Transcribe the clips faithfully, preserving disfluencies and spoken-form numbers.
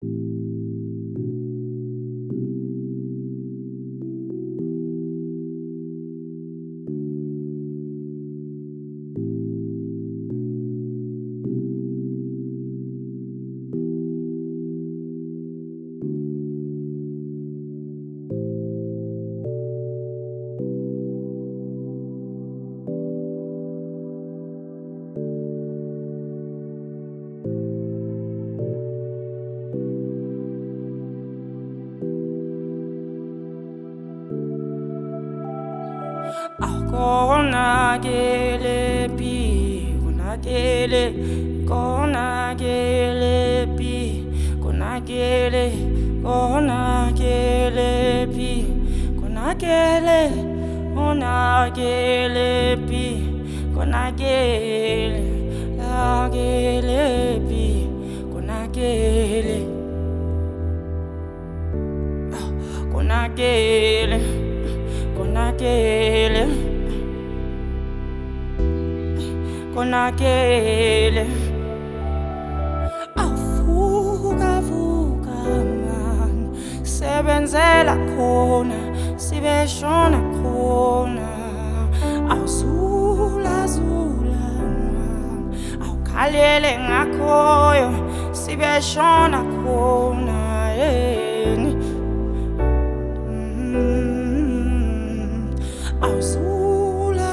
Konakele pi, konakele, konakele pi, konakele, konakele pi, konakele, konakele pi, konakele, lakele pi, konakele, konakele, konakele. Konakele avuka vuka man sebenzela khona sibe shona khona awuzula zula man awukhalele ngakhoyo sibe shona khona yeni awuzula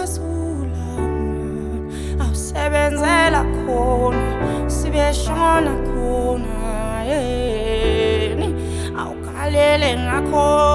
sebenzela khona sibe shona khona yeni awukhalele ngakho